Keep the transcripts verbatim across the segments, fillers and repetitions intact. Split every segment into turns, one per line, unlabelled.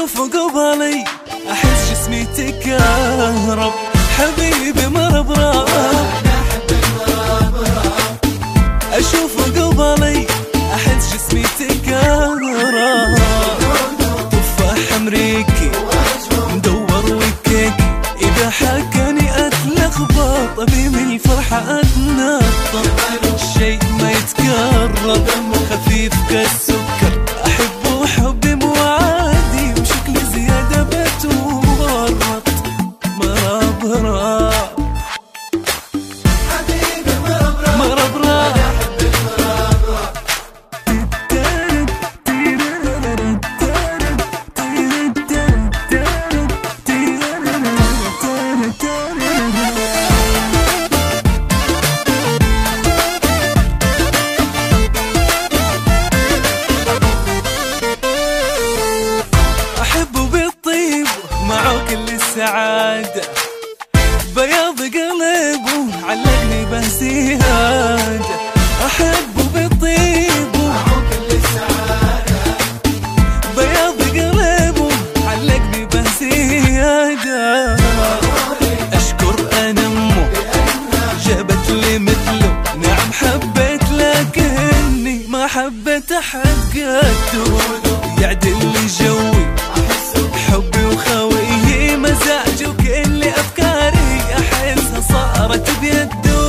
اشوف قبالي احس جسمي تكهرب، حبيبي مربرب اشوف قبالي احس جسمي تكهرب. تفاح امريكي مدور وكيك، اذا حكاني اتلخبط ابي من الفرحه اتنطط. الشيء ما يتكرر دمه خفيف كالسكر، احبه حبي مو عادي وشكلي زياده بتورط. مربرب
حبيبي مربرب
مربرب السعادة، بياض قلبه علقني بزيادة. أحبه بطيبه
معه كل السعادة،
بياض قلبه علقني بزيادة. أشكر أنا أمه جابت لي مثله، نعم حبيت لكني ما حبيت أحد قده. يعدل لي جوي حبي وخويه، مزاجي وكل أفكاري أحسها صارت بيده.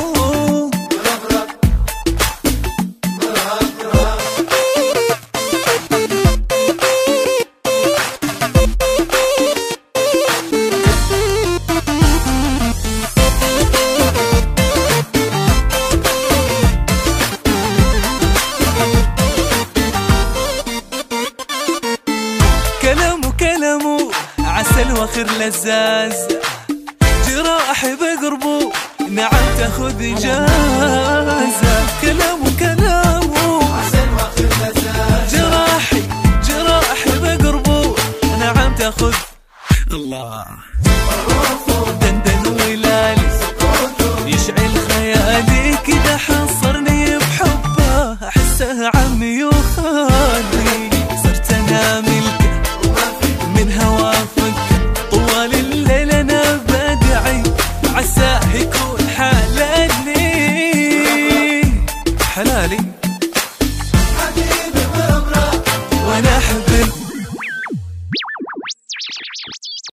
كلامه كلامه عسل واخر لزاز، جراحي بقربه نعم تاخذ اجازه. كلامه كلامه
عسل واخر لزاز،
جراحي جراحي بقربه نعم تاخذ. الله دندن ولالي يشعل خيالي كذا، حصرني بحبه احسه عمي وخالي. صرت انا ملكه من هوافك طوال الليل، انا بدعي عساه يكون حلالي حلالي.
حبيبي مربرب
وانا